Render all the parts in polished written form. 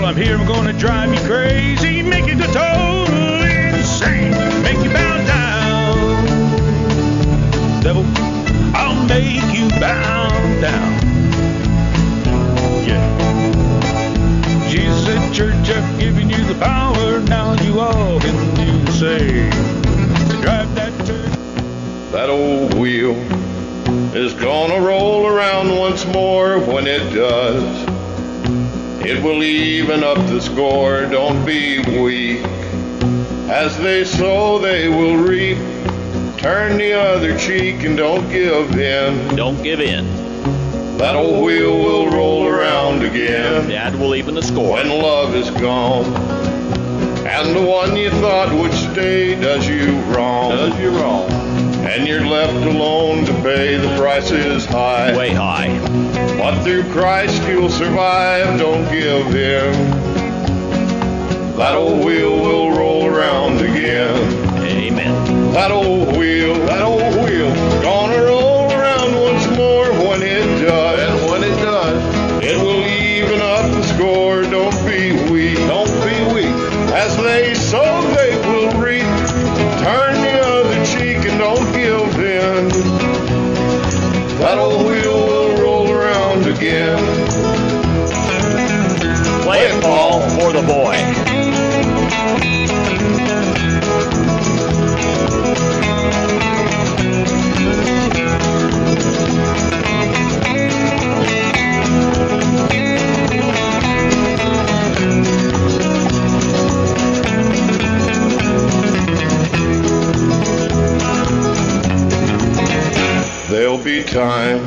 I'm here, I'm gonna drive you crazy, make you go totally insane, make you bow down. Devil, I'll make you bow down. Yeah. Jesus said, church, I've given you the power, now you all can do the same. Drive that church. That old wheel is gonna roll around once more. When it does, it will even up the score. Don't be weak. As they sow, they will reap. Turn the other cheek and don't give in. Don't give in. That old wheel will roll around again. That will even the score. When love is gone, and the one you thought would stay does you wrong. And you're left alone to pay. The price is high. Way high. But through Christ you'll survive. Don't give in. That old wheel will roll around again. Amen. That old wheel, gonna roll around once more. When it does, it will even up the score. Don't be weak. As they sow, they will reap. Turn the other cheek and don't give in. That old wheel will roll around again. Play it, Paul, for the boy. There'll be times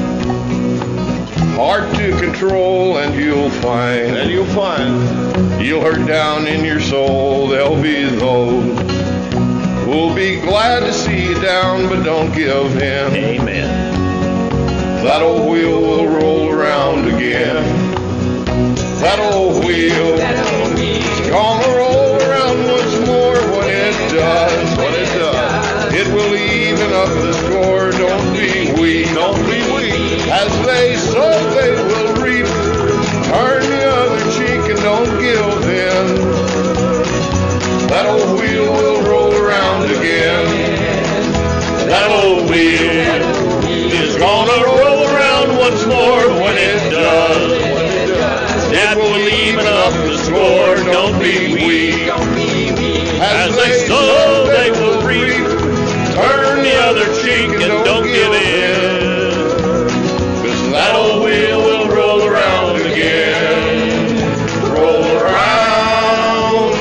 hard to control, and you'll find you'll hurt down in your soul. There'll be those who'll be glad to see you down, but don't give in. Amen. That old wheel will roll around again. That old wheel is gonna roll around once more. When it does, it will even up the score. Don't be weak. As they sow, they will reap. Turn the other cheek and don't give in. That old wheel will roll around again. That old wheel is gonna roll around once more. When it does, it will even up the score. Don't be weak. As they sow, they will reap. Turn the other cheek and don't give in. 'Cause that old wheel will roll around again. Roll around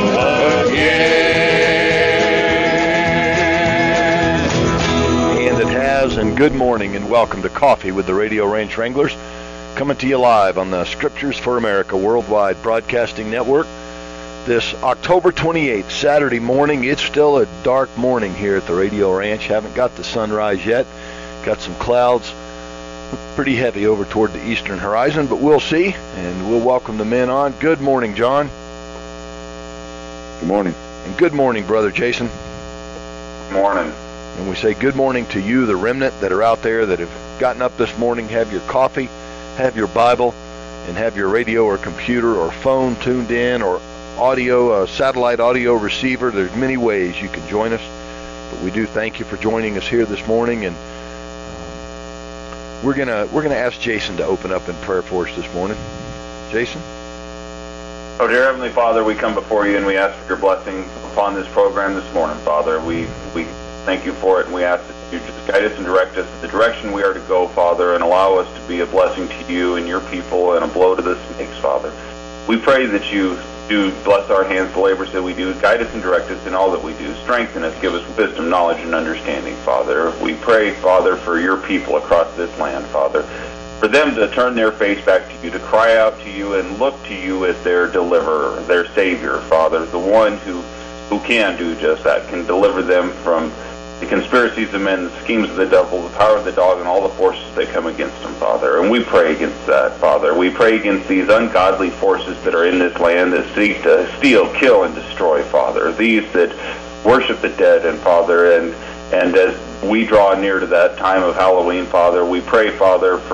again. And it has, and good morning and welcome to Coffee with the Radio Ranch Wranglers, coming to you live on the Scriptures for America Worldwide Broadcasting Network. This October 28th, Saturday morning. It's still a dark morning here at the Radio Ranch. Haven't got the sunrise yet. Got some clouds pretty heavy over toward the eastern horizon, but we'll see, and we'll welcome the men on. Good morning, John. Good morning. And good morning, Brother Jason. Good morning. And we say good morning to you, the remnant that are out there that have gotten up this morning, have your coffee, have your Bible, and have your radio or computer or phone tuned in, or audio, satellite audio receiver. There's many ways you can join us, but we do thank you for joining us here this morning, and we're gonna ask Jason to open up in prayer for us this morning. Jason? Oh, dear Heavenly Father, we come before you and we ask for your blessing upon this program this morning, Father. We thank you for it, and we ask that you just guide us and direct us in the direction we are to go, Father, and allow us to be a blessing to you and your people and a blow to the snakes, Father. We pray that you do bless our hands, the labors that we do. Guide us and direct us in all that we do. Strengthen us, give us wisdom, knowledge, and understanding, Father. We pray, Father, for your people across this land, Father, for them to turn their face back to you, to cry out to you and look to you as their deliverer, their Savior, Father, the one who can do just that, can deliver them from the conspiracies of men, the schemes of the devil, the power of the dog, and all the forces that come against them, Father. And we pray against that, Father. We pray against these ungodly forces that are in this land that seek to steal, kill, and destroy, Father. These that worship the dead, and Father, and as we draw near to that time of Halloween, Father, we pray, Father, for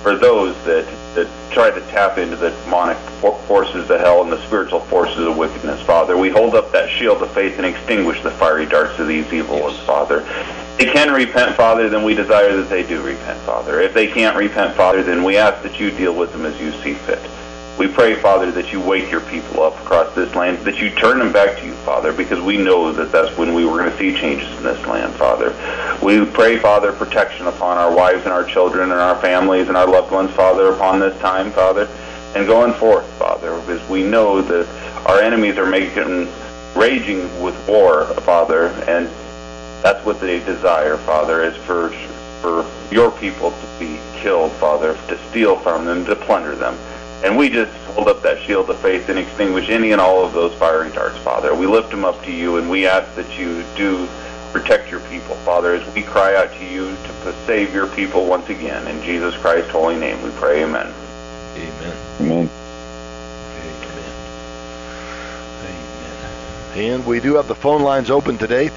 for those that try to tap into the demonic forces of hell and the spiritual forces of wickedness, Father. We hold up that shield of faith and extinguish the fiery darts of these evil ones, Father. If they can repent, Father, then we desire that they do repent, Father. If they can't repent, Father, then we ask that you deal with them as you see fit. We pray, Father, that you wake your people up across this land, that you turn them back to you, Father, because we know that that's when we were going to see changes in this land, Father. We pray, Father, protection upon our wives and our children and our families and our loved ones, Father, upon this time, Father, and going forth, Father, because we know that our enemies are raging with war, Father, and that's what they desire, Father, is for your people to be killed, Father, to steal from them, to plunder them. And we just hold up that shield of faith and extinguish any and all of those fiery darts, Father. We lift them up to you, and we ask that you do protect your people, Father, as we cry out to you to save your people once again. In Jesus Christ's holy name we pray, amen. Amen. Amen. Amen. And we do have the phone lines open today,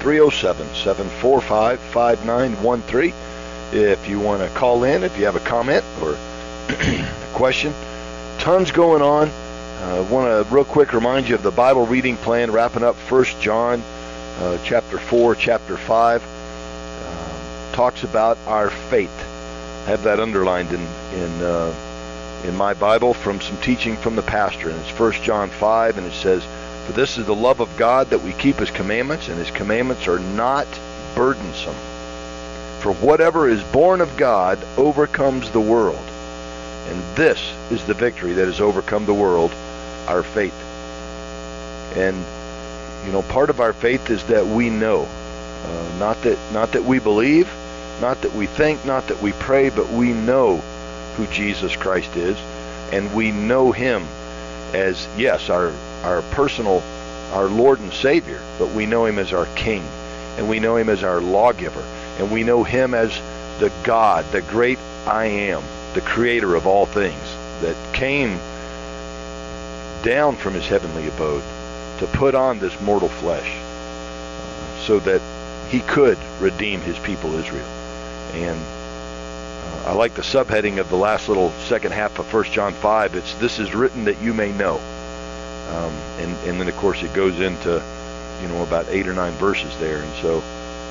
307-745-5913. If you want to call in, if you have a comment or a question. Tons going on. I want to real quick remind you of the Bible reading plan, wrapping up 1 John chapter 4, chapter 5. Talks about our faith. I have that underlined in my Bible from some teaching from the pastor, and it's 1 John 5, and it says, "For this is the love of God, that we keep his commandments, and his commandments are not burdensome. For whatever is born of God overcomes the world. And this is the victory that has overcome the world, our faith." And, you know, part of our faith is that we know. Not that we believe, not that we think, not that we pray, but we know who Jesus Christ is. And we know him as, yes, our personal, our Lord and Savior, but we know him as our King. And we know him as our lawgiver. And we know him as the God, the great I am, the creator of all things, that came down from his heavenly abode to put on this mortal flesh so that he could redeem his people Israel. And I like the subheading of the last little second half of 1 John 5. It's, "This is written that you may know." And then, of course, it goes into, you know, about 8 or 9 verses there. And so,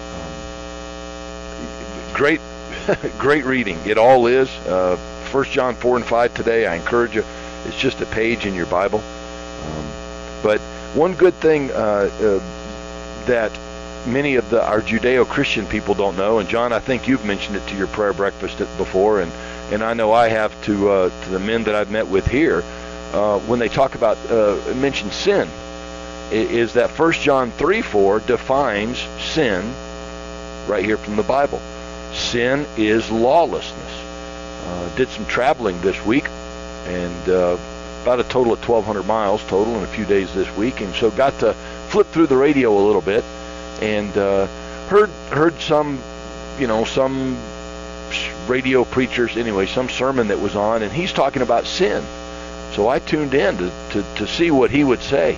great great reading. It all is. 1 John 4 and 5 today, I encourage you. It's just a page in your Bible. But one good thing that many of our Judeo-Christian people don't know, and John, I think you've mentioned it to your prayer breakfast before, and I know I have to the men that I've met with here, when they talk about, mention sin, is that 1 John 3:4 defines sin right here from the Bible. Sin is lawlessness. Did some traveling this week, and about a total of 1,200 miles total in a few days this week, and so got to flip through the radio a little bit, and heard some, you know, some radio preachers, anyway, some sermon that was on, and he's talking about sin. So I tuned in to see what he would say,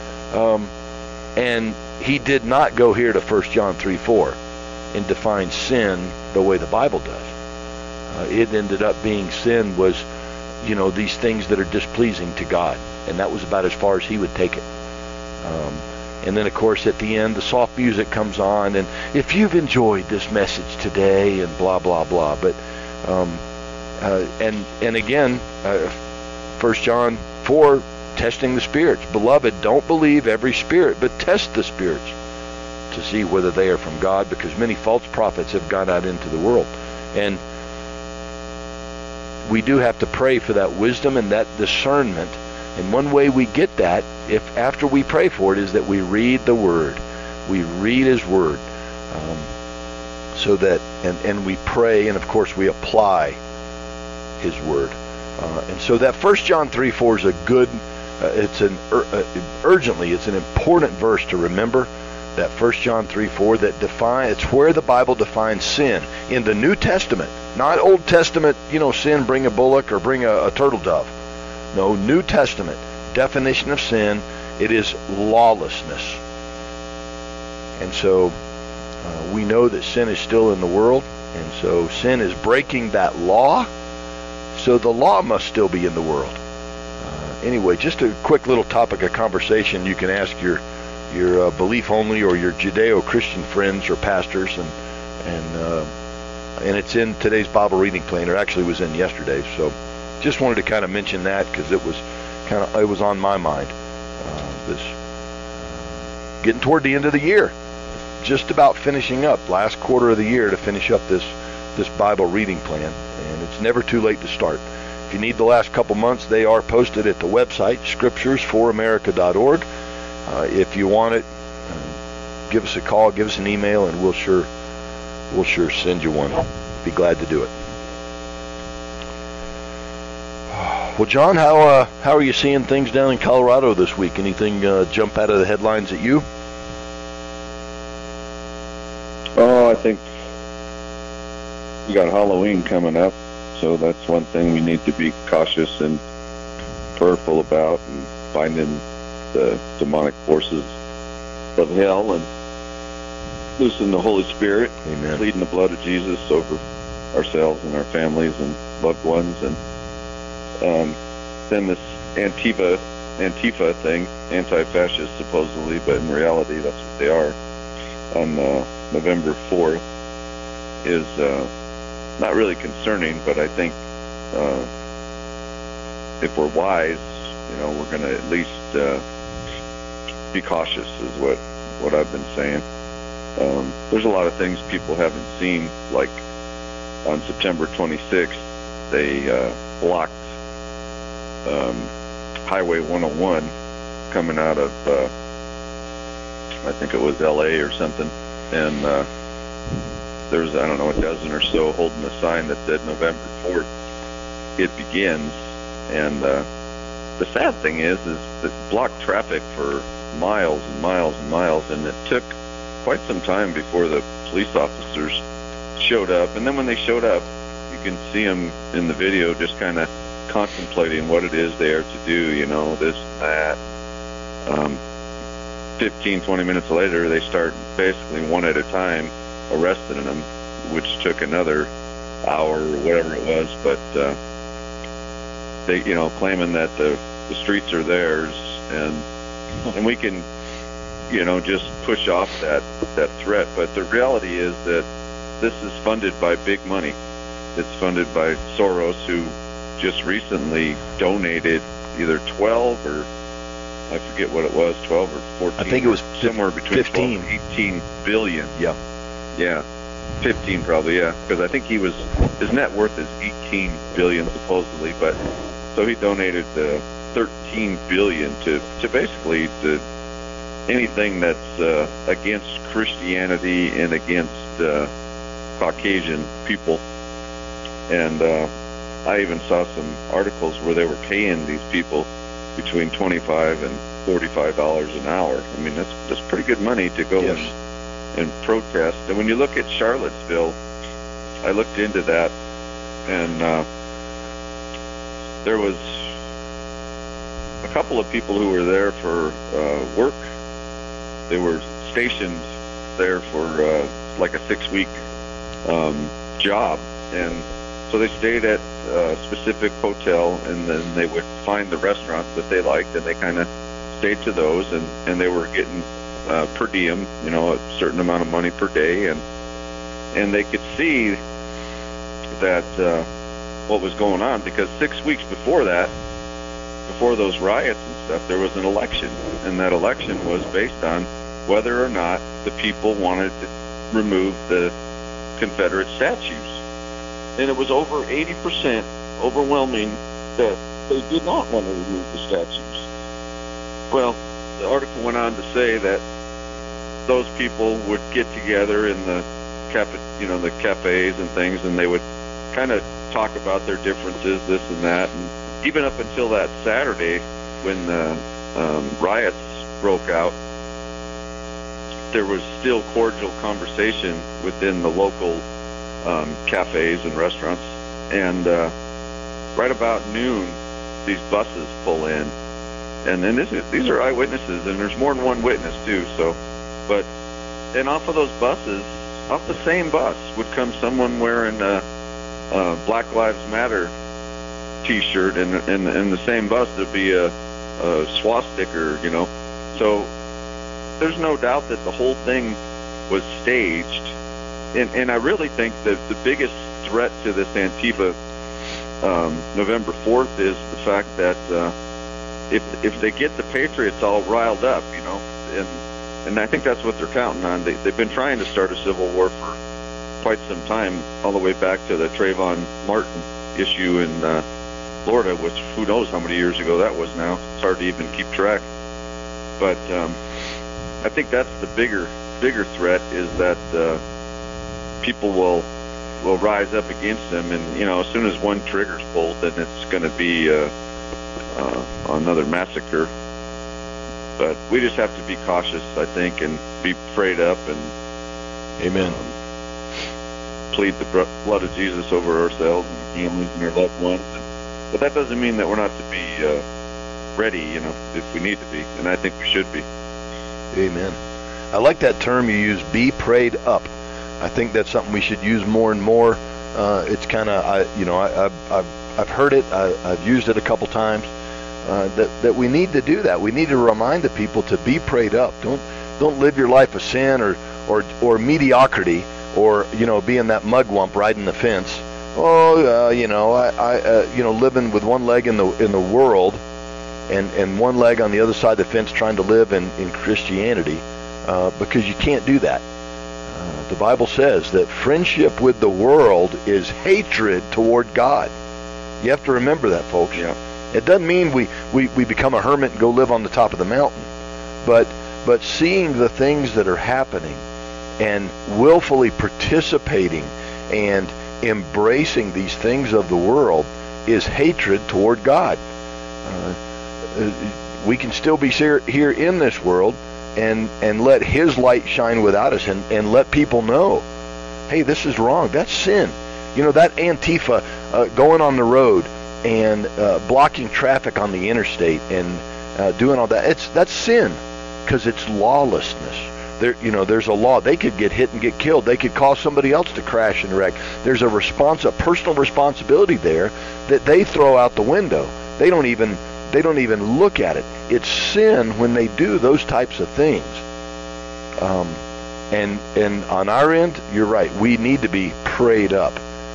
and he did not go here to 1 John 3:4 and define sin the way the Bible does. It ended up being sin was, you know, these things that are displeasing to God, and that was about as far as he would take it. And then, of course, at the end, the soft music comes on, and if you've enjoyed this message today, and blah blah blah. But and again, 1 John 4, testing the spirits. Beloved, don't believe every spirit, but test the spirits to see whether they are from God, because many false prophets have gone out into the world. And we do have to pray for that wisdom and that discernment. And one way we get that, if after we pray for it, is that we read the Word. We read His Word. So that, and we pray, and of course we apply His Word. And so that 1 John 3:4 is a good, it's an important verse to remember. That 1 John 3:4 that it's where the Bible defines sin in the New Testament, not Old Testament. You know, sin, bring a bullock or bring a turtle dove. No, New Testament definition of sin. It is lawlessness. And so we know that sin is still in the world, and so sin is breaking that law. So the law must still be in the world. Anyway, just a quick little topic of conversation. You can ask your belief only or your Judeo-Christian friends or pastors, and it's in today's Bible reading plan, or actually was in yesterday's. So just wanted to kind of mention that because it was on my mind. This getting toward the end of the year, just about finishing up, last quarter of the year to finish up this Bible reading plan, and it's never too late to start. If you need the last couple months, they are posted at the website, scripturesforamerica.org. If you want it, give us a call, give us an email, and we'll sure send you one. Be glad to do it. Well, John, how are you seeing things down in Colorado this week? Anything jump out of the headlines at you? Oh, I think we got Halloween coming up, so that's one thing we need to be cautious and prayerful about, and finding the demonic forces of hell and loosen the Holy Spirit. Amen. Pleading the blood of Jesus over ourselves and our families and loved ones. And then this Antifa thing, anti-fascist supposedly, but in reality that's what they are, on November 4th is not really concerning, but I think if we're wise, we're going to at least be cautious is what I've been saying. There's a lot of things people haven't seen, like on September 26th, they blocked Highway 101 coming out of, I think it was LA or something, and there was, I don't know, a dozen or so holding a sign that said November 4th, it begins. And the sad thing is that blocked traffic for miles and miles and miles, and it took quite some time before the police officers showed up. And then when they showed up, you can see them in the video just kind of contemplating what it is they are to do, this and that. 15, 20 minutes later, they start basically one at a time arresting them, which took another hour or whatever it was. But they, claiming that the streets are theirs, and we can, just push off that threat. But the reality is that this is funded by big money. It's funded by Soros, who just recently donated either 12 or I forget what it was, 12 or 14. I think it was somewhere between 15. 12 and 18 billion. Yeah. Yeah. 15 probably, yeah. Because I think his net worth is 18 billion supposedly, but so he donated 13 billion to basically anything that's against Christianity and against Caucasian people. And I even saw some articles where they were paying these people between $25 and $45 an hour. I mean, that's pretty good money to go and protest. And when you look at Charlottesville, I looked into that, and there was a couple of people who were there for work. They were stationed there for like a 6-week job, and so they stayed at a specific hotel, and then they would find the restaurants that they liked, and they kind of stayed to those, and they were getting per diem, a certain amount of money per day, and they could see that what was going on, because 6 weeks before that, before those riots and stuff, there was an election, and that election was based on whether or not the people wanted to remove the Confederate statues. And it was over 80%, overwhelming, that they did not want to remove the statues. Well, the article went on to say that those people would get together in the the cafes and things, and they would kind of talk about their differences, this and that, and even up until that Saturday when the riots broke out, there was still cordial conversation within the local cafes and restaurants. And right about noon, these buses pull in, and then these are eyewitnesses, and there's more than one witness too. So, and off of those buses, off the same bus, would come someone wearing a Black Lives Matter T-shirt, and in the same bus there'd be a swastika, you know. So there's no doubt that the whole thing was staged, and I really think that the biggest threat to this Antifa November 4th is the fact that if they get the patriots all riled up, you know, and I think that's what they're counting on. They've been trying to start a civil war for quite some time, all the way back to the Trayvon Martin issue in Florida, which who knows how many years ago that was now. It's hard to even keep track. But I think that's the bigger threat, is that people will rise up against them, and you know, as soon as one trigger's pulled, then it's going to be another massacre. But we just have to be cautious, I think, and be prayed up, and amen. Plead the blood of Jesus over ourselves and our families and our loved ones. But that doesn't mean that we're not to be ready, you know, if we need to be, and I think we should be. Amen. I like that term you use, be prayed up. I think that's something we should use more and more. It's kind of, I've heard it, I've used it a couple times. That we need to do that. We need to remind the people to be prayed up. Don't live your life of sin or mediocrity, or you know, being that mugwump riding the fence. You know, you know, living with one leg in the world and one leg on the other side of the fence, trying to live in Christianity, because you can't do that. The Bible says that friendship with the world is hatred toward God. You have to remember that, folks. Yeah. It doesn't mean we become a hermit and go live on the top of the mountain, but seeing the things that are happening and willfully participating and embracing these things of the world is hatred toward God. We can still be here in this world and let His light shine without us, and let people know, hey, this is wrong. That's sin. You know, that Antifa going on the road and blocking traffic on the interstate and doing all that, that's sin, because it's lawlessness. There's a law. They could get hit and get killed. They could cause somebody else to crash and wreck. There's a personal responsibility there that they throw out the window. They don't even look at it. It's sin when they do those types of things. And on our end, you're right. We need to be prayed up.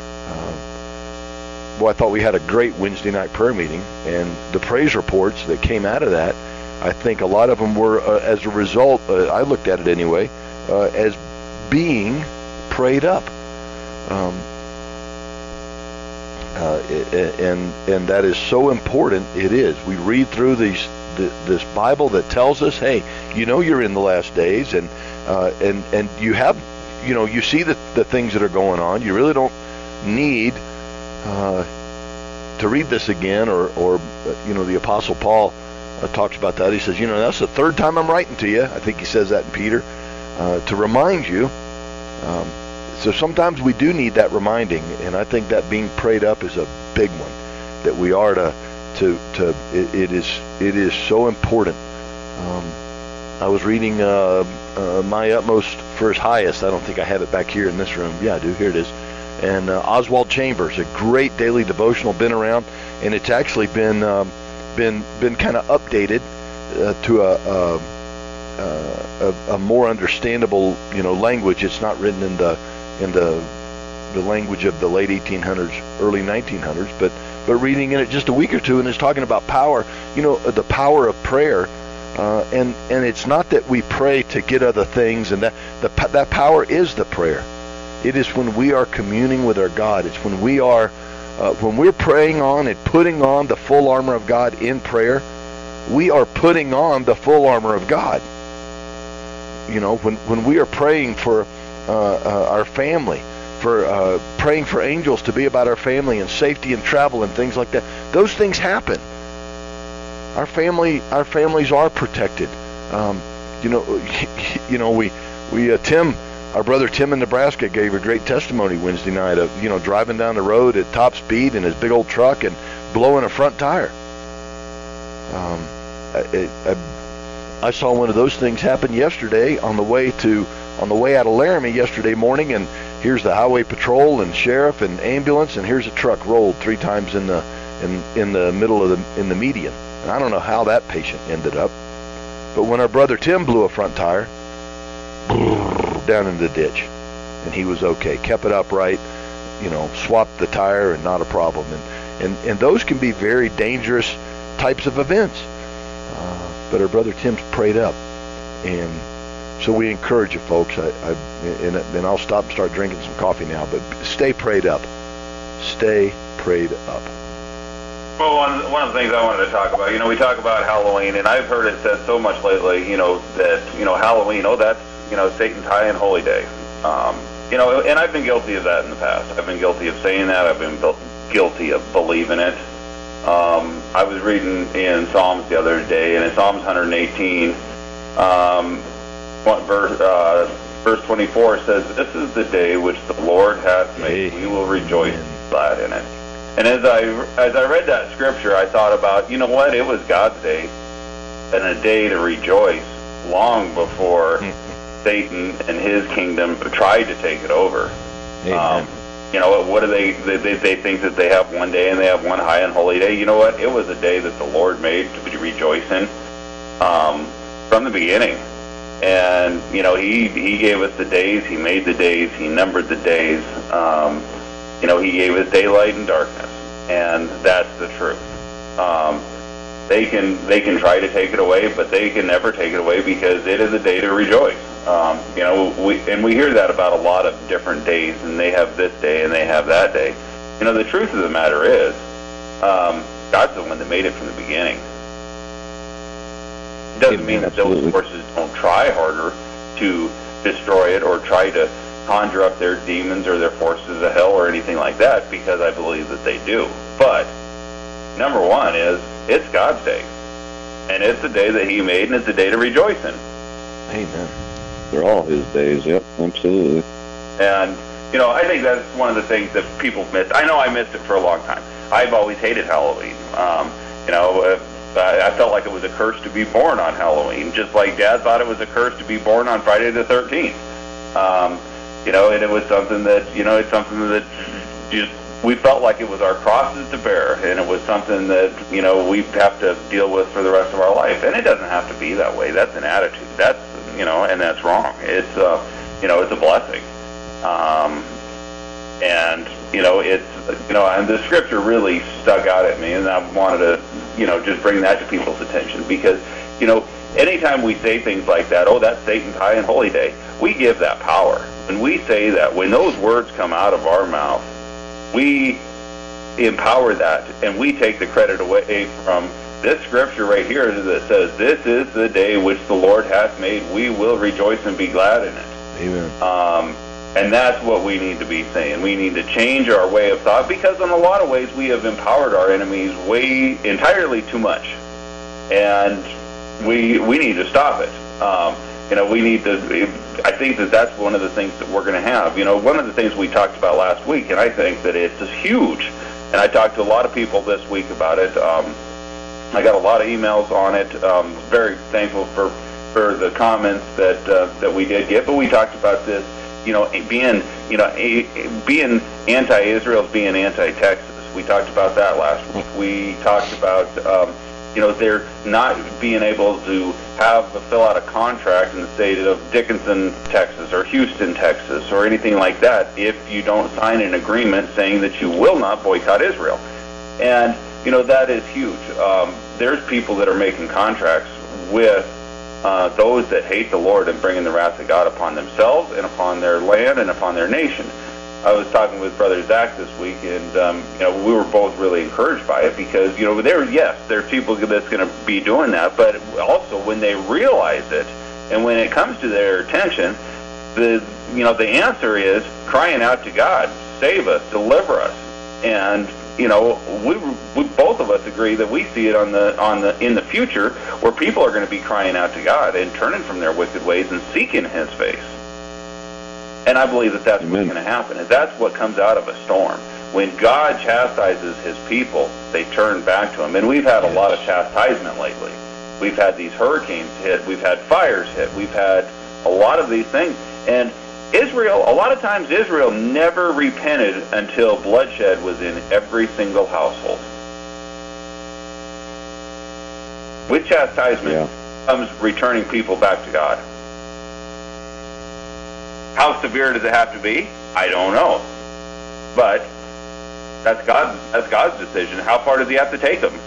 I thought we had a great Wednesday night prayer meeting, and the praise reports that came out of that, I think a lot of them were, as a result, I looked at it anyway, as being prayed up. And that is so important. It is. We read through this Bible that tells us, hey, you know, you're in the last days, and you have, you know, you see the things that are going on. You really don't need to read this again, or you know, the Apostle Paul talks about that. He says, you know, that's the third time I'm writing to you. I think he says that in Peter, to remind you. So sometimes we do need that reminding, and I think that being prayed up is a big one. That we are it is so important. I was reading My Utmost for His Highest. I don't think I have it back here in this room. Yeah, I do. Here it is. And Oswald Chambers, a great daily devotional, been around, and it's actually been kind of updated to a more understandable, you know, language. It's not written in the language of the late 1800s, early 1900s, but reading in it just a week or two, and it's talking about power, you know, the power of prayer, and it's not that we pray to get other things, and that power is the prayer. It is when we are communing with our God. It's when we're praying on and putting on the full armor of God in prayer. We are putting on the full armor of God. You know, when we are praying for our family, for praying for angels to be about our family and safety and travel and things like that, those things happen. Our families are protected. Tim, our brother Tim in Nebraska, gave a great testimony Wednesday night of, you know, driving down the road at top speed in his big old truck and blowing a front tire. I saw one of those things happen yesterday on the way out of Laramie yesterday morning, and here's the highway patrol and sheriff and ambulance, and here's a truck rolled 3 times in in the middle of in the median. And I don't know how that patient ended up, but when our brother Tim blew a front tire, down in the ditch, and he was okay. Kept it upright, swapped the tire, and not a problem. And those can be very dangerous types of events. But our brother Tim's prayed up, and so we encourage you folks. And I'll stop and start drinking some coffee now. But stay prayed up. Stay prayed up. Well, one of the things I wanted to talk about, we talk about Halloween, and I've heard it said so much lately, that Halloween, that's Satan's high and holy day. And I've been guilty of that in the past. I've been guilty of saying that. I've been guilty of believing it. I was reading in Psalms the other day, and in Psalms 118, verse 24 says, "This is the day which the Lord hath made. We will rejoice and be glad in it." And as I read that scripture, I thought about, what? It was God's day, and a day to rejoice long before Satan and his kingdom tried to take it over. What do they think that they have one day and they have one high and holy day? You know what? It was a day that the Lord made to rejoice in from the beginning. And, he gave us the days, he made the days, he numbered the days. He gave us daylight and darkness, and that's the truth. They can try to take it away, but they can never take it away because it is a day to rejoice. We hear that about a lot of different days, and they have this day and they have that day. The truth of the matter is, God's the one that made it from the beginning. It doesn't mean that those forces don't try harder to destroy it or try to conjure up their demons or their forces of hell or anything like that, because I believe that they do. But number one is, it's God's day, and it's a day that he made, and it's a day to rejoice in. Amen. They're all his days. Yep, absolutely. And I think that's one of the things that people miss. I know I missed it for a long time. I've always hated Halloween. I felt like it was a curse to be born on Halloween, just like Dad thought it was a curse to be born on Friday the 13th. And it was something that, it's something that just, we felt like it was our crosses to bear, and it was something that, we have to deal with for the rest of our life. And it doesn't have to be that way. That's an attitude. That's, and that's wrong. It's, it's a blessing. And the scripture really stuck out at me, and I wanted to, just bring that to people's attention, because, anytime we say things like that, that's Satan's high and holy day, we give that power. When we say that, when those words come out of our mouth, we empower that, and we take the credit away from this scripture right here that says, "This is the day which the Lord hath made. We will rejoice and be glad in it." Amen. And that's what we need to be saying. We need to change our way of thought, because in a lot of ways we have empowered our enemies entirely too much, and we need to stop it. We need to. I think that's one of the things that we're going to have. One of the things we talked about last week, and I think that it's huge. And I talked to a lot of people this week about it. I got a lot of emails on it. Very thankful for the comments that we did get. But we talked about this. Being anti-Israel is being anti-Texas. We talked about that last week. We talked about, they're not being able to fill out a contract in the state of Dickinson, Texas, or Houston, Texas, or anything like that if you don't sign an agreement saying that you will not boycott Israel. And, that is huge. There's people that are making contracts with those that hate the Lord and bringing the wrath of God upon themselves and upon their land and upon their nation. I was talking with Brother Zach this week, and we were both really encouraged by it, because there's people that's going to be doing that, but also when they realize it and when it comes to their attention, the answer is crying out to God, save us, deliver us. And we both of us agree that we see it in the future, where people are going to be crying out to God and turning from their wicked ways and seeking His face. And I believe that's what's going to happen. And that's what comes out of a storm. When God chastises His people, they turn back to Him. And we've had a lot of chastisement lately. We've had these hurricanes hit. We've had fires hit. We've had a lot of these things. And Israel, a lot of times Israel never repented until bloodshed was in every single household. With chastisement comes returning people back to God. How severe does it have to be? I don't know. But that's God's decision. How far does he have to take them?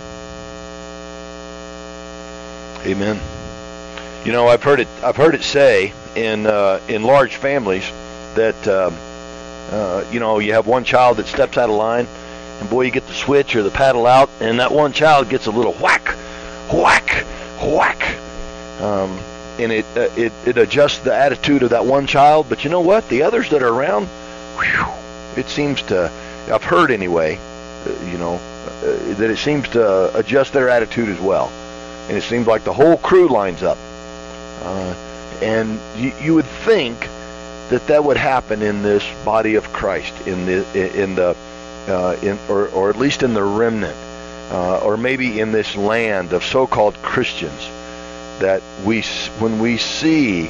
Amen. You know, I've heard it say in large families that you know, you have one child that steps out of line, and boy, you get the switch or the paddle out, and that one child gets a little whack, whack, whack, and it adjusts the attitude of that one child. But you know what? The others that are around, whew, it seems to, I've heard anyway, you know, that it seems to adjust their attitude as well, and it seems like the whole crew lines up. And you would think that would happen in this body of Christ, or at least in the remnant, or maybe in this land of so-called Christians, that when we see,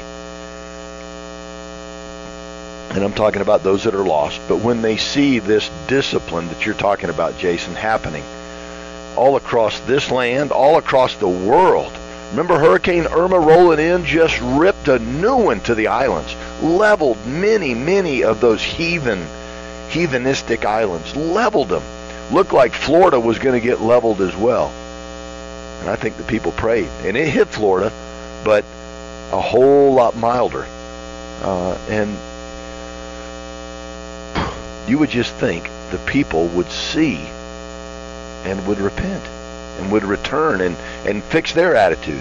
and I'm talking about those that are lost, but when they see this discipline that you're talking about, Jason, happening all across this land, all across the world. Remember Hurricane Irma rolling in, just ripped a new one to the islands, leveled many of those heathenistic islands, leveled them. Looked like Florida was going to get leveled as well. And I think the people prayed. And it hit Florida, but a whole lot milder. And you would just think the people would see and would repent and would return and fix their attitude.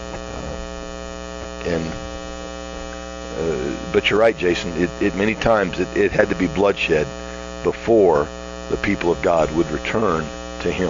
But you're right, Jason. It many times it had to be bloodshed before the people of God would return to Him.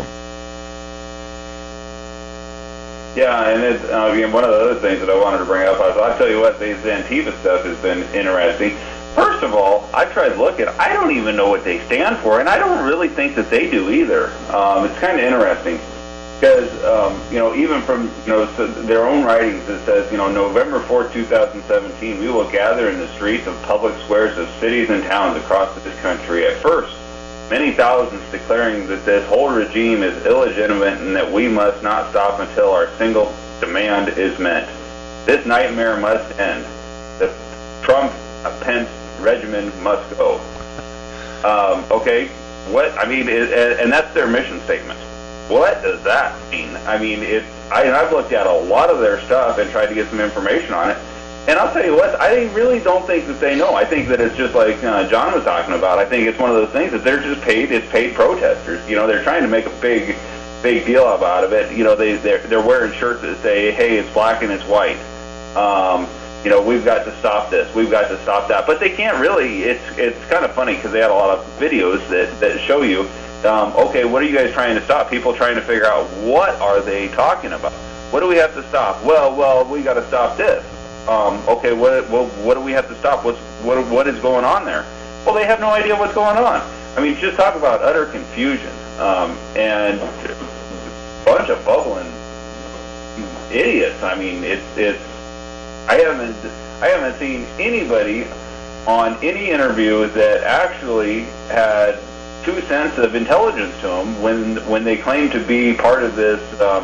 Yeah, and again, one of the other things that I wanted to bring up, I'll tell you what, this Antifa stuff has been interesting. First of all, I tried looking. I don't even know what they stand for, and I don't really think that they do either. It's kind of interesting because, you know, even from, you know, their own writings, it says, you know, November 4th, 2017, we will gather in the streets of public squares of cities and towns across this country. At first, many thousands declaring that this whole regime is illegitimate and that we must not stop until our single demand is met. This nightmare must end. The Trump-Pence regimen must go. Okay, what? I mean, and that's their mission statement. What does that mean? I mean, I've looked at a lot of their stuff and tried to get some information on it. And I'll tell you what, I really don't think that they know. I think that it's just like John was talking about. I think it's one of those things that they're just paid protesters. You know, they're trying to make a big deal out of it. You know, they're wearing shirts that say, hey, it's black and it's white. You know, we've got to stop this. We've got to stop that. But they can't really. It's kind of funny because they had a lot of videos that show you, okay, what are you guys trying to stop? People trying to figure out what are they talking about. What do we have to stop? Well, we got to stop this. Okay, what do we have to stop? What is going on there? Well, they have no idea what's going on. I mean, just talk about utter confusion and a bunch of bubbling idiots. I mean, I haven't seen anybody on any interview that actually had 2 cents of intelligence to them when they claim to be part of this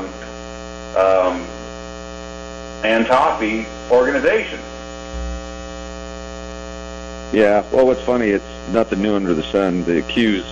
Antifa organization. Yeah, well, what's funny, it's nothing new under the sun. They accuse,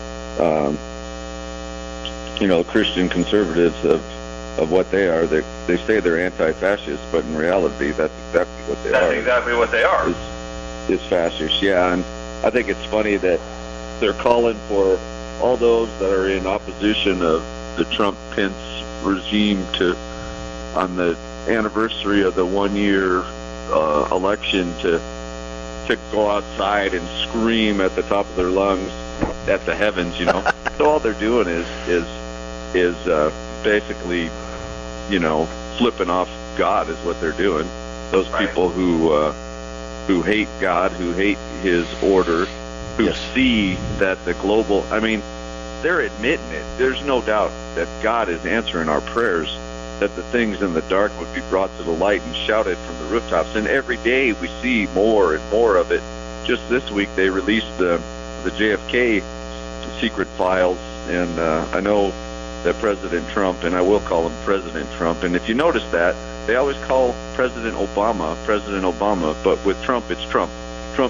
you know, Christian conservatives of what they are. They say they're anti-fascist, but in reality, that's exactly what they are. That's exactly what they are. Is fascist, yeah. And I think it's funny that they're calling for all those that are in opposition of the Trump-Pence regime on the anniversary of the 1-year election to go outside and scream at the top of their lungs at the heavens, you know. So all they're doing is basically, you know, flipping off God is what they're doing. Those people who hate God, who hate His order, who see that the global, I mean, they're admitting it. There's no doubt that God is answering our prayers, that the things in the dark would be brought to the light and shouted from the rooftops. And every day we see more and more of it. Just this week they released the JFK secret files, and I know that President Trump, and I will call him President Trump, and if you notice that, they always call President Obama, but with Trump, it's Trump. Trump.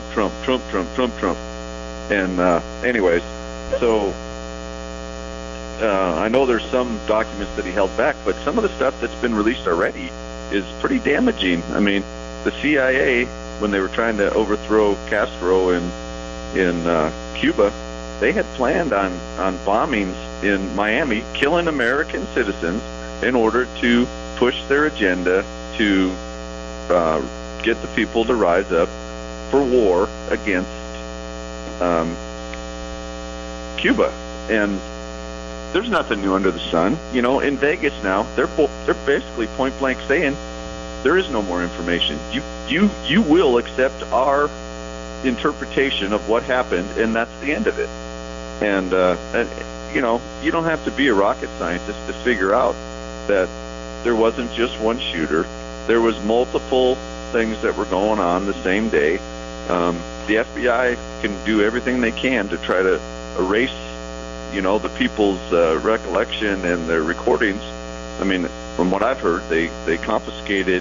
And anyways, so I know there's some documents that he held back, but some of the stuff that's been released already is pretty damaging. I mean, the CIA, when they were trying to overthrow Castro in Cuba, they had planned on bombings in Miami, killing American citizens in order to push their agenda to get the people to rise up for war against Cuba. And there's nothing new under the sun. You know, in Vegas now, they're basically point blank saying there is no more information. You will accept our interpretation of what happened, and that's the end of it. And you know, you don't have to be a rocket scientist to figure out that there wasn't just one shooter. There was multiple things that were going on the same day. The FBI can do everything they can to try to erase, you know, the people's recollection and their recordings. I mean, from what I've heard, they confiscated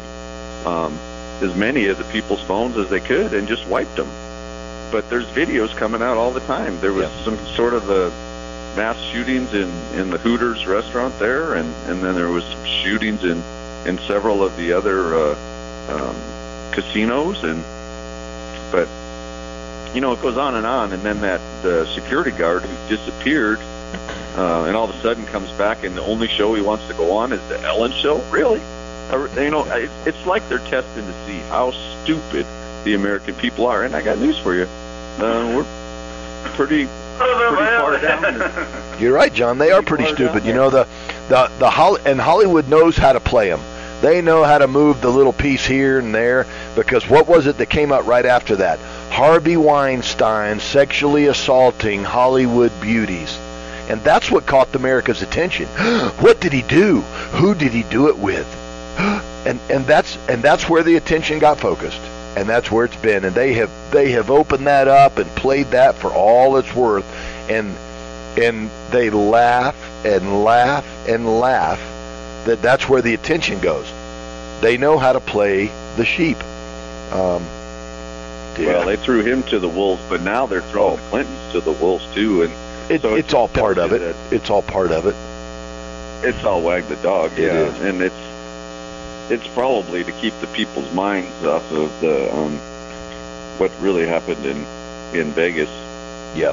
as many of the people's phones as they could and just wiped them. But there's videos coming out all the time. There was some sort of a mass shootings in the Hooters restaurant there, and then there was some shootings in several of the other casinos, but you know, it goes on, and then the security guard who disappeared and all of a sudden comes back, and the only show he wants to go on is the Ellen Show. Really? You know, it's like they're testing to see how stupid the American people are. And I got news for you. We're pretty far down. You're right, John. They are pretty stupid. You know, and Hollywood knows how to play them. They know how to move the little piece here and there, because what was it that came out right after that? Harvey Weinstein sexually assaulting Hollywood beauties. And that's what caught America's attention. What did he do? Who did he do it with? And that's where the attention got focused. And that's where it's been. And they have opened that up and played that for all it's worth. And they laugh and laugh and laugh that's where the attention goes. They know how to play the sheep. Well, they threw him to the wolves, but now they're throwing the Clintons to the wolves too. And it's all part of it. It's all part of it. It's all wag the dog, yeah. And it's probably to keep the people's minds off of the what really happened in Vegas. Yeah.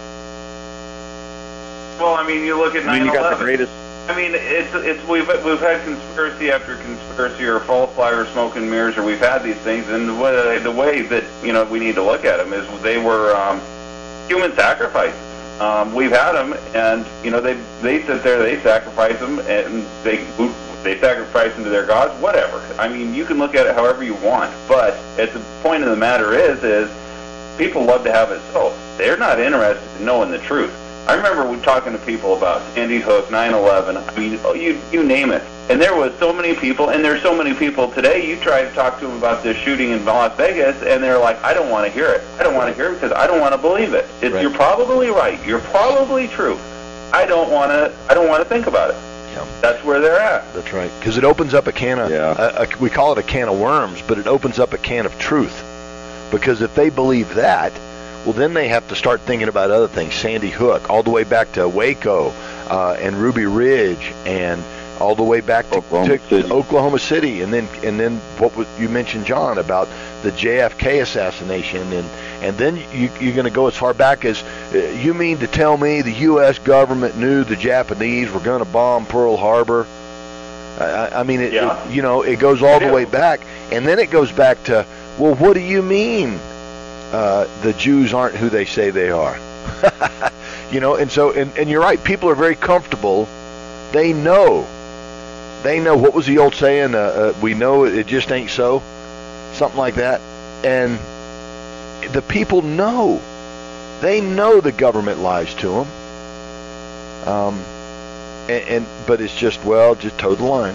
Well, I mean, you look at 9/11. I mean, you got the greatest. I mean, we've had conspiracy after conspiracy, or false flag, or smoke and mirrors, or we've had these things, and the way that, you know, we need to look at them is they were human sacrifices. We've had them, and you know, they sit there, they sacrifice them, and they sacrifice them to their gods, whatever. I mean, you can look at it however you want, but at the point of the matter is people love to have it so. They're not interested in knowing the truth. I remember talking to people about Sandy Hook, 9/11. I mean, you name it. And there was so many people, and there's so many people today. You try to talk to them about this shooting in Las Vegas, and they're like, "I don't want to hear it. I don't want to hear it because I don't want to believe it. Right. You're probably right. You're probably true. I don't want to think about it." Yeah. That's where they're at. That's right. Because it opens up a can of, we call it a can of worms, but it opens up a can of truth. Because if they believe that, well, then they have to start thinking about other things. Sandy Hook, all the way back to Waco and Ruby Ridge, and all the way back to Oklahoma City, and then what you mentioned, John, about the JFK assassination, and then you're going to go as far back as, you mean to tell me the U.S. government knew the Japanese were going to bomb Pearl Harbor? I mean, it goes all the way back, and then it goes back to, well, what do you mean? The Jews aren't who they say they are. You know, and so, and you're right, people are very comfortable. They know what was the old saying, we know it just ain't so, something like that. And the people know, they know the government lies to them. But it's just, just toe the line,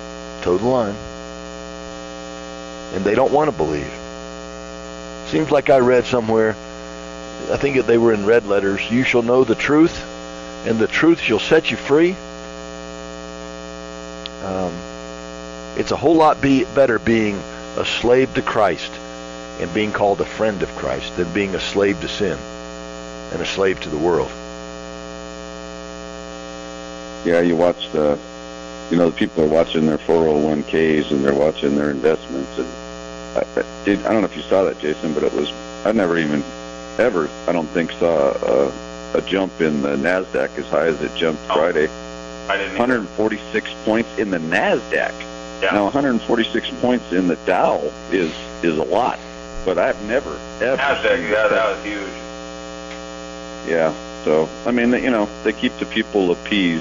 and they don't want to believe. Seems like I read somewhere, I think they were in red letters, you shall know the truth, and the truth shall set you free. It's a whole lot better being a slave to Christ and being called a friend of Christ than being a slave to sin and a slave to the world. Yeah, you watch the people are watching their 401ks and they're watching their investments. And I don't know if you saw that, Jason, but I never even ever, I don't think, saw a jump in the NASDAQ as high as it jumped Friday. I didn't 146 points in the NASDAQ. Yeah. Now, 146 points in the Dow is a lot, but I've never, ever. NASDAQ, that was huge. Yeah, so, I mean, they keep the people appeased.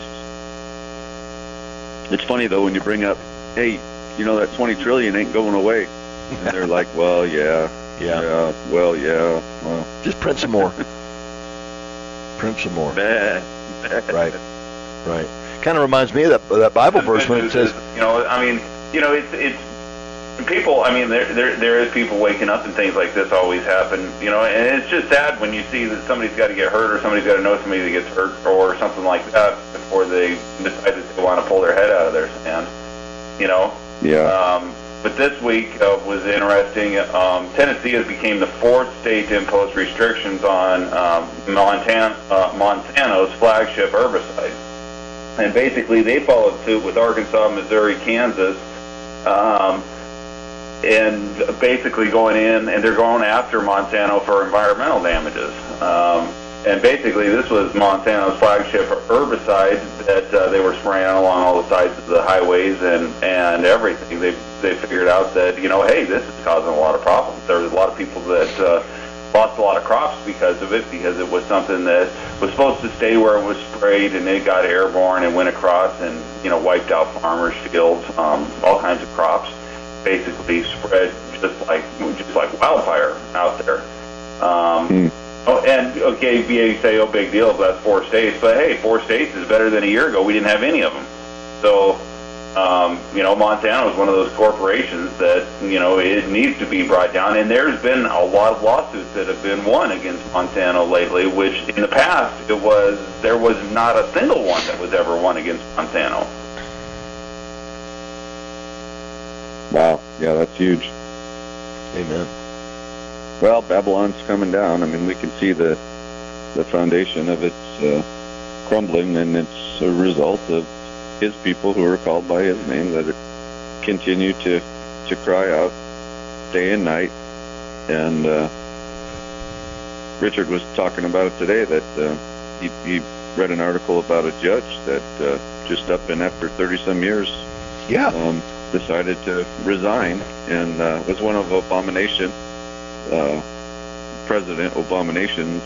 It's funny, though, when you bring up, hey, that 20 trillion ain't going away. And they're like, well, yeah. Just print some more. Print some more. Right. Kind of reminds me of that Bible verse when it says, it's people. I mean, there is people waking up and things like this always happen. And it's just sad when you see that somebody's got to get hurt or somebody's got to know somebody that gets hurt or something like that before they decide that they want to pull their head out of their sand. Yeah. But this week was interesting. Tennessee has become the fourth state to impose restrictions on Monsanto's flagship herbicide. And basically they followed suit with Arkansas, Missouri, Kansas, and basically going in, and they're going after Monsanto for environmental damages. And basically this was Monsanto's flagship herbicide that they were spraying along all the sides of the highways and everything. They figured out that, hey, this is causing a lot of problems. There was a lot of people that lost a lot of crops because of it, because it was something that was supposed to stay where it was sprayed, and it got airborne and went across and, wiped out farmers' fields, all kinds of crops, basically spread just like wildfire out there. And, okay, you say, big deal, that's 4 states. But, hey, 4 states is better than a year ago. We didn't have any of them. So, Monsanto is one of those corporations that, it needs to be brought down. And there's been a lot of lawsuits that have been won against Monsanto lately, which in the past there was not a single one that was ever won against Monsanto. Wow. Yeah, that's huge. amen. Well, Babylon's coming down. I mean, we can see the foundation of its crumbling, and it's a result of his people who are called by his name that continue to cry out day and night. And Richard was talking about it today, that he read an article about a judge that just up and after 30-some years decided to resign, and was one of President Abomination's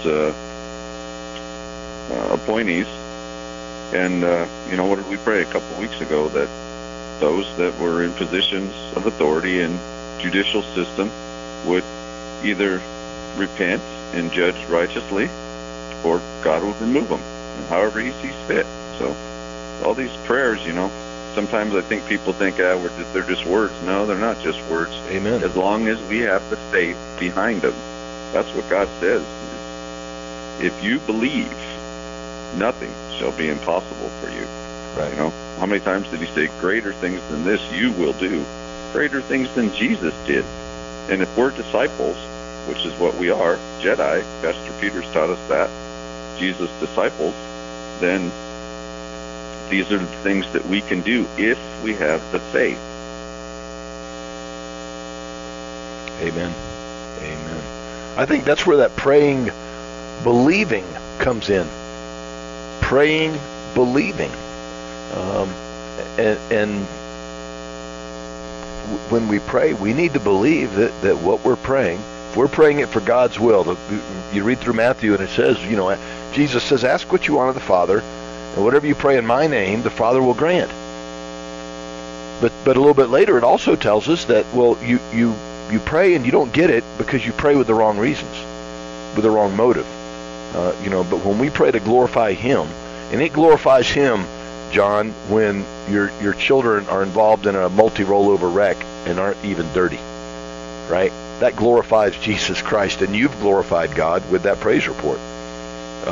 appointees. And, what did we pray a couple of weeks ago? That those that were in positions of authority in judicial system would either repent and judge righteously, or God would remove them, however he sees fit. So all these prayers, sometimes I think people think they're just words. No, they're not just words. Amen. As long as we have the faith behind them. That's what God says. If you believe, nothing shall be impossible for you. Right. How many times did he say, greater things than this you will do? Greater things than Jesus did. And if we're disciples, which is what we are, Jedi, Pastor Peters taught us that, Jesus' disciples, then these are the things that we can do if we have the faith. Amen. Amen. I think that's where that praying, believing comes in. Praying, believing. And when we pray, we need to believe that what we're praying, if we're praying it for God's will, you read through Matthew and it says, Jesus says, ask what you want of the Father, and whatever you pray in my name, the Father will grant. But a little bit later, it also tells us that, you pray and you don't get it because you pray with the wrong reasons, with the wrong motive. But when we pray to glorify him, and it glorifies him, John, when your children are involved in a multi-rollover wreck and aren't even dirty, right? That glorifies Jesus Christ, and you've glorified God with that praise report.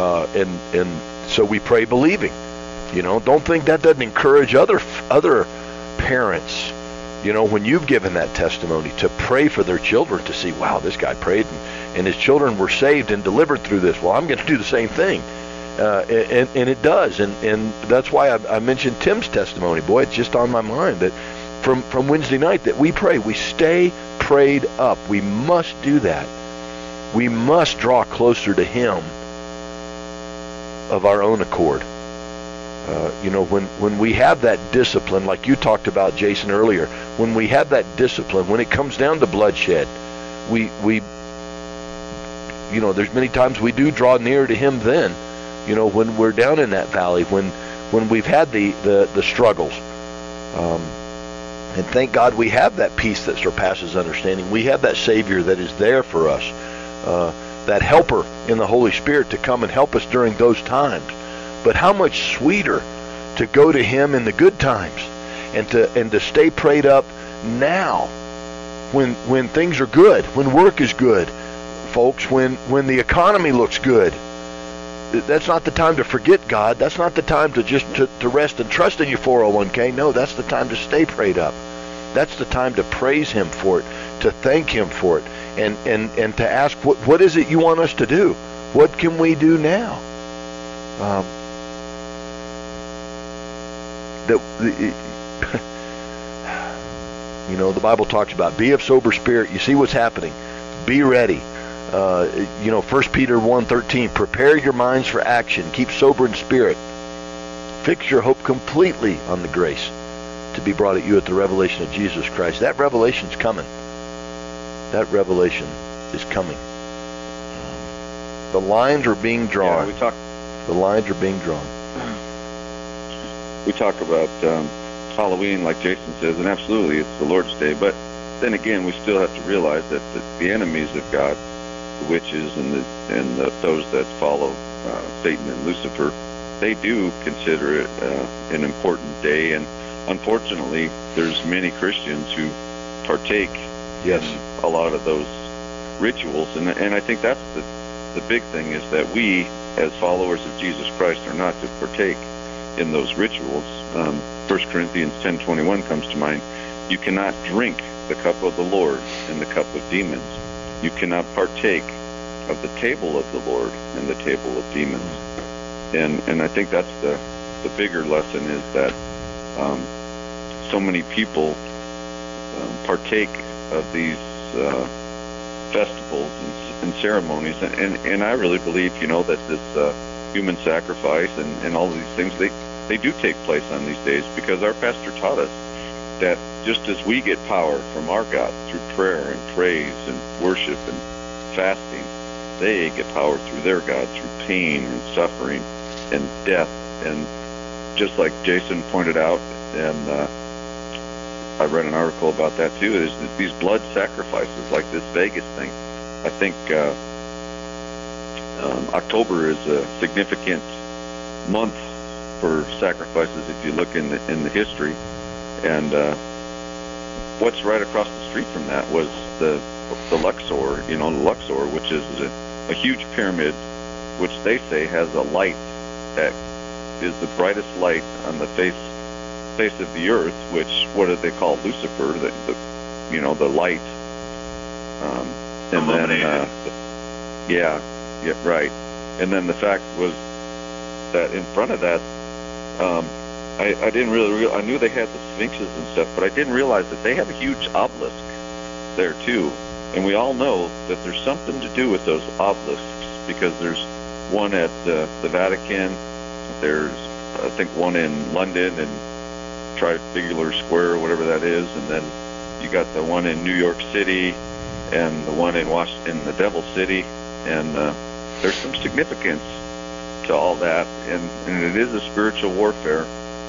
And so we pray believing. Don't think that doesn't encourage other parents, when you've given that testimony, to pray for their children, to see, wow, this guy prayed and his children were saved and delivered through this. Well, I'm going to do the same thing. And it does. And that's why I mentioned Tim's testimony. Boy, it's just on my mind that from Wednesday night that we pray. We stay prayed up. We must do that. We must draw closer to him of our own accord. When we have that discipline, like you talked about, Jason, earlier, when we have that discipline, when it comes down to bloodshed, we there's many times we do draw near to him then, when we're down in that valley, when we've had the struggles. And thank God we have that peace that surpasses understanding. We have that Savior that is there for us, that helper in the Holy Spirit to come and help us during those times. But how much sweeter to go to him in the good times and to stay prayed up now when things are good, when work is good, folks, when the economy looks good. That's not the time to forget God. That's not the time to just to rest and trust in your 401k. No, that's the time to stay prayed up. That's the time to praise him for it, to thank him for it, and to ask, what is it you want us to do? What can we do now? The Bible talks about be of sober spirit. You see what's happening. Be ready. 1 Peter 1:13, prepare your minds for action. Keep sober in spirit. Fix your hope completely on the grace to be brought at you at the revelation of Jesus Christ. That revelation's coming. That revelation is coming. The lines are being drawn. The lines are being drawn. We talk about Halloween, like Jason says, and absolutely, it's the Lord's Day. But then again, we still have to realize that the enemies of God, the witches and those that follow Satan and Lucifer, they do consider it an important day. And unfortunately, there's many Christians who partake in a lot of those rituals. And I think that's the big thing, is that we, as followers of Jesus Christ, are not to partake in those rituals. 1 Corinthians 10:21 comes to mind. You cannot drink the cup of the Lord and the cup of demons. You cannot partake of the table of the Lord and the table of demons. And I think that's the bigger lesson, is that so many people partake of these festivals and ceremonies, and I really believe, that this human sacrifice and all of these things, they do take place on these days, because our pastor taught us that just as we get power from our God through prayer and praise and worship and fasting, they get power through their God through pain and suffering and death. And just like Jason pointed out, and I read an article about that too, is that these blood sacrifices, like this Vegas thing. I think October is a significant month for sacrifices if you look in the history. And what's right across the street from that was the Luxor, Luxor, which is a huge pyramid, which they say has a light that is the brightest light on the face of the earth, which, what do they call Lucifer, the light. And then, yeah, right. And then the fact was that in front of that, I didn't really I knew they had the sphinxes and stuff, but I didn't realize that they have a huge obelisk there too. And we all know that there's something to do with those obelisks, because there's one at the Vatican, there's I think one in London and Trafalgar Square, or whatever that is, and then you got the one in New York City and the one in Washington, the Devil City, and there's some significance to all that, and it is a spiritual warfare.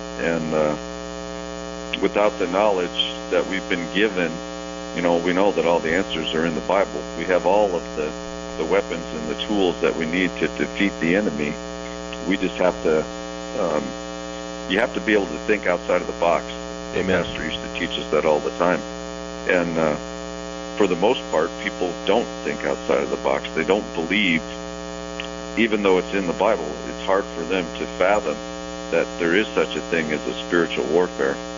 And without the knowledge that we've been given, we know that all the answers are in the Bible. We have all of the weapons and the tools that we need to defeat the enemy. We just have to, you have to be able to think outside of the box. Amen. The Master used to teach us that all the time. And for the most part, people don't think outside of the box. They don't believe, even though it's in the Bible, it's hard for them to fathom that there is such a thing as a spiritual warfare.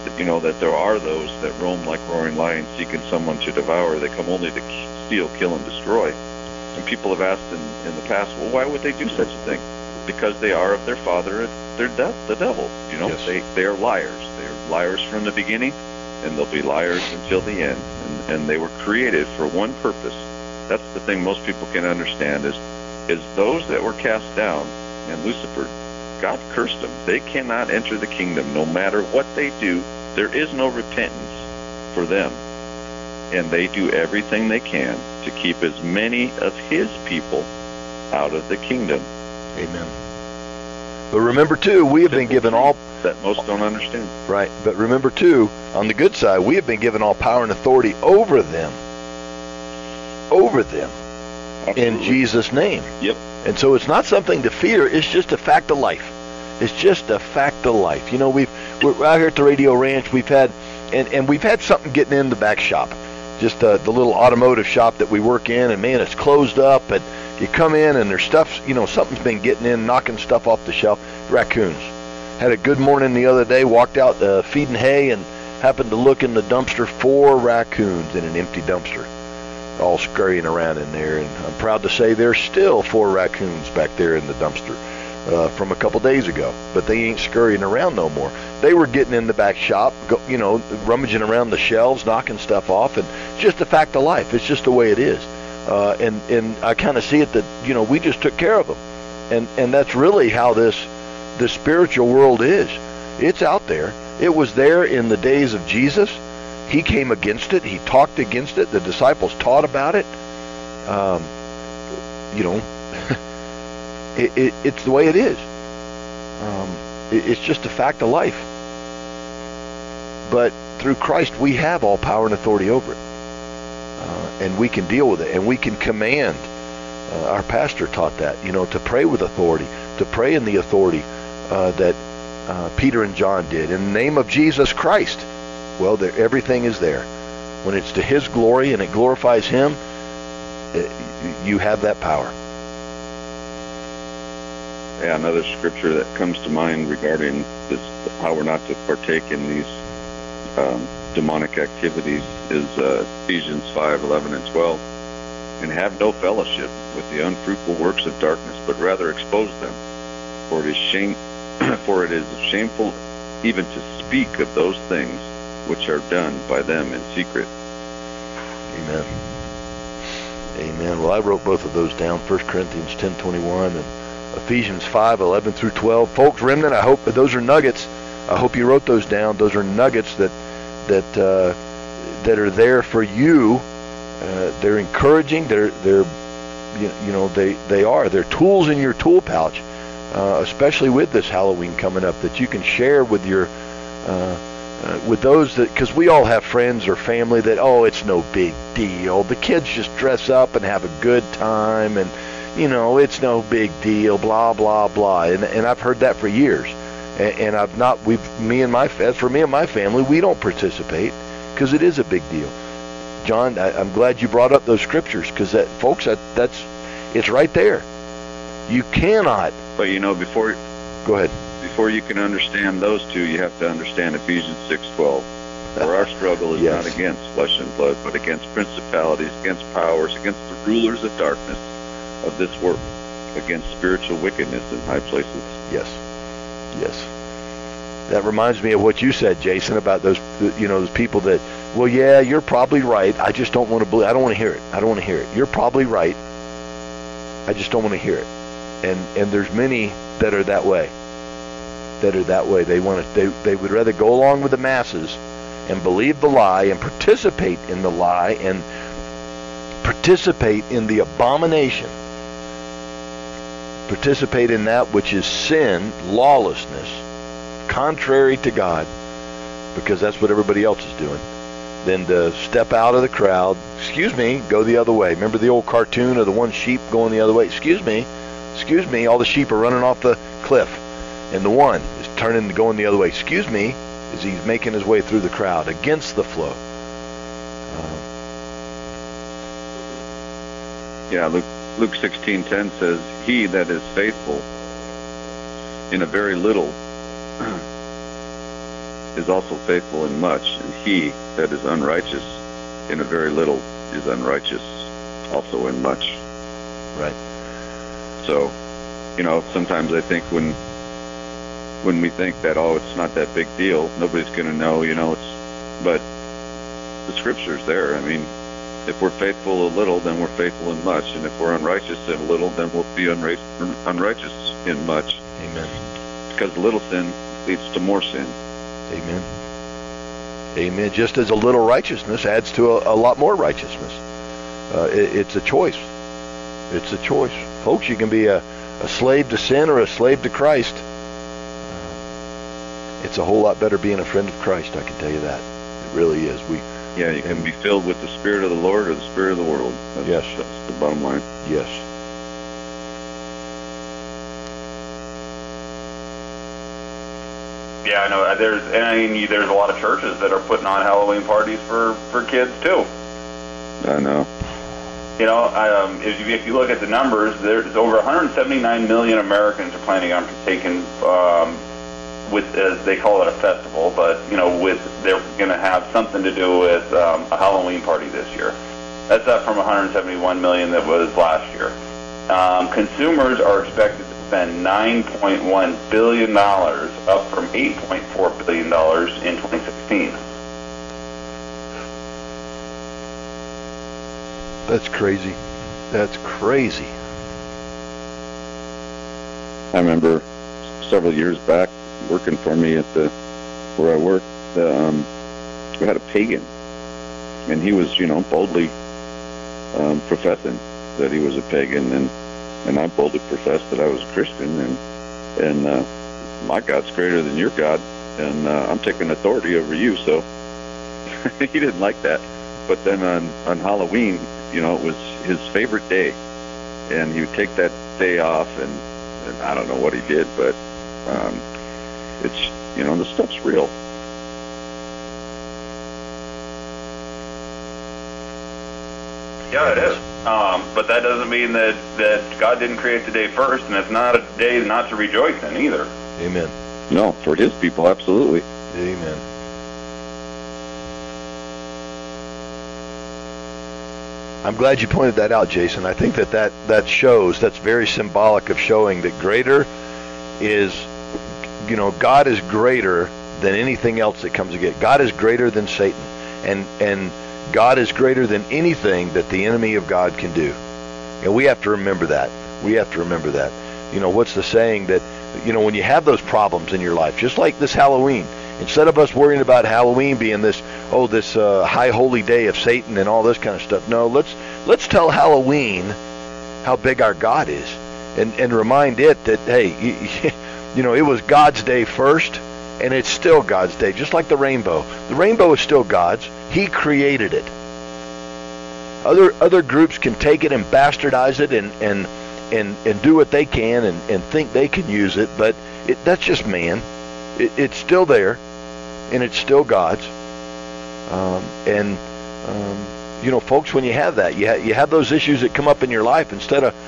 that there are those that roam like roaring lions seeking someone to devour. They come only to steal, kill, and destroy. And people have asked in the past, well, why would they do such a thing? Because they are of their father, the devil. Yes. They are liars. They are liars from the beginning, and they'll be liars until the end. And they were created for one purpose. That's the thing most people can understand is those that were cast down, and Lucifer, God cursed them. They cannot enter the kingdom no matter what they do. There is no repentance for them. And they do everything they can to keep as many of his people out of the kingdom. Amen. But remember, too, we have been given all... That most don't understand. Right. But remember, too, on the good side, we have been given all power and authority over them. Over them. Absolutely. In Jesus' name. Yep. And so it's not something to fear. It's just a fact of life. It's just a fact of life. We're out here at the Radio Ranch. We've had something getting in the back shop. Just the little automotive shop that we work in, and man, it's closed up. And you come in, and there's stuff, something's been getting in, knocking stuff off the shelf. Raccoons. Had a good morning the other day. Walked out feeding hay, and happened to look in the dumpster. 4 raccoons in an empty dumpster, all scurrying around in there. And I'm proud to say there's still 4 raccoons back there in the dumpster from a couple days ago. But they ain't scurrying around no more. They were getting in the back shop, rummaging around the shelves, knocking stuff off, and just a fact of life. It's just the way it is. And I kind of see it that, we just took care of them. And that's really how the spiritual world is. It's out there. It was there in the days of Jesus. He came against it. He talked against it. The disciples taught about it. It's the way it is. It's just a fact of life. But through Christ, we have all power and authority over it. And we can deal with it. And we can command. Our pastor taught that, to pray with authority, to pray in the authority that Peter and John did. In the name of Jesus Christ. Well, everything is there. When it's to his glory and it glorifies him, you have that power. Yeah, another scripture that comes to mind regarding this, how we're not to partake in these demonic activities, is Ephesians 5:11 and 12. And have no fellowship with the unfruitful works of darkness, but rather expose them. For it is shameful even to speak of those things which are done by them in secret. Amen. Amen. Well, I wrote both of those down, 1 Corinthians 10:21 and Ephesians 5:11 through 12. Folks, Remnant, I hope those are nuggets. I hope you wrote those down. Those are nuggets that are there for you. They're encouraging. They're tools in your tool pouch, especially with this Halloween coming up, that you can share with your with those that, because we all have friends or family that, it's no big deal. The kids just dress up and have a good time, and it's no big deal, blah blah blah. And I've heard that for years, and me and my family, we don't participate because it is a big deal. John, I'm glad you brought up those scriptures, because it's right there. You cannot. But before go ahead. Before you can understand those two, you have to understand Ephesians 6:12. For our struggle is Yes. not against flesh and blood, but against principalities, against powers, against the rulers of darkness of this world, against spiritual wickedness in high places. Yes. That reminds me of what you said, Jason, about those people that, well, yeah, you're probably right. I just don't want to believe. I don't want to hear it. You're probably right. I just don't want to hear it. And there's many that are that way. They would rather go along with the masses and believe the lie and participate in the lie and participate in the abomination. Participate in that which is sin, lawlessness, contrary to God, because that's what everybody else is doing, than to step out of the crowd, go the other way. Remember the old cartoon of the one sheep going the other way? Excuse me, all the sheep are running off the cliff, and the one is going the other way. Excuse me, as he's making his way through the crowd against the flow. Luke 16:10 says, "He that is faithful in a very little is also faithful in much, and he that is unrighteous in a very little is unrighteous also in much. Right. So, sometimes I think when we think that, it's not that big deal, nobody's going to know, but the Scripture's there. I mean, if we're faithful a little, then we're faithful in much, and if we're unrighteous in a little, then we'll be unrighteous in much. Amen. Because little sin leads to more sin. Amen. Amen. Just as a little righteousness adds to a lot more righteousness. It's a choice. It's a choice. Folks, you can be a slave to sin or a slave to Christ. It's a whole lot better being a friend of Christ, I can tell you that. It really is. You can be filled with the Spirit of the Lord or the Spirit of the world. That's the bottom line. Yes. Yeah, I know. There's a lot of churches that are putting on Halloween parties for kids too. I know. If you look at the numbers, there's over 179 million Americans are planning on partaking with, as they call it, a festival, but they're going to have something to do with a Halloween party this year. That's up from 171 million that was last year. Consumers are expected to spend $9.1 billion, up from $8.4 billion in 2016. That's crazy. That's crazy. I remember several years back working for me at where I worked, we had a pagan, and he was, boldly professing that he was a pagan, and I boldly professed that I was a Christian, and my God's greater than your God, and I'm taking authority over you. So he didn't like that. But then on Halloween, it was his favorite day, and he would take that day off, and I don't know what he did, but it's, the stuff's real. Yeah, it is. But that doesn't mean that God didn't create the day first, and it's not a day not to rejoice in either. Amen. No, for his people, absolutely. Amen. I'm glad you pointed that out, Jason. I think that shows, that's very symbolic of showing that greater is, God is greater than anything else that comes again. God is greater than Satan. And God is greater than anything that the enemy of God can do. And we have to remember that. We have to remember that. What's the saying that, when you have those problems in your life, just like this Halloween, instead of us worrying about Halloween being this high holy day of Satan and all this kind of stuff, no, let's tell Halloween how big our God is, and remind it that, hey, it was God's day first, and it's still God's day, just like the rainbow. The rainbow is still God's. He created it. Other groups can take it and bastardize it and do what they can and think they can use it, but that's just man. It's still there, and it's still God's. Folks, when you have that, you have those issues that come up in your life, instead of,